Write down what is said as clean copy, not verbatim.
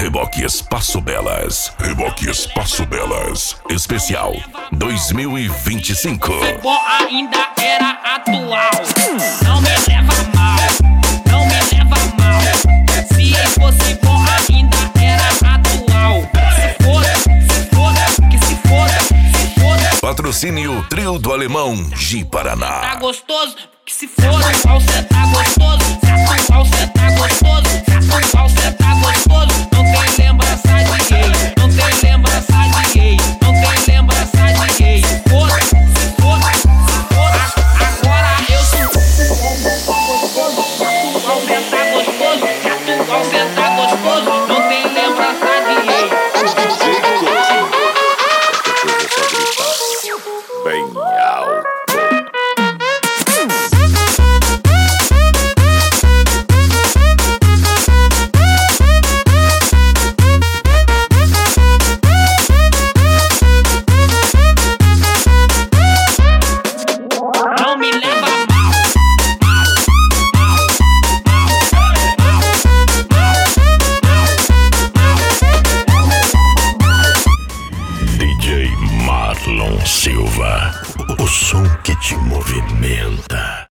Reboque Espaço Belas. Reboque Espaço Belas. Especial 2025. Bom, ainda era atual. Não me leva mal, não me leva mal. Se fosse bom, ainda era atual. Se foda, que se foda. Patrocínio Trio do Alemão Ji Paraná. Tá gostoso, que se foda. Atual cê tá gostoso, atual cê tá gostoso, atual cê tá gostoso. Não tem lembrança de gay, não tem lembrança de gay, não tem lembrança de gay. Se foda, se foda, se foda. Agora eu sou atual cê tá gostoso, atual cê tá gostoso. Não tem lembrança de gay. Bem alto. Não me leva DJ Marlon Silva. O som que te movimenta.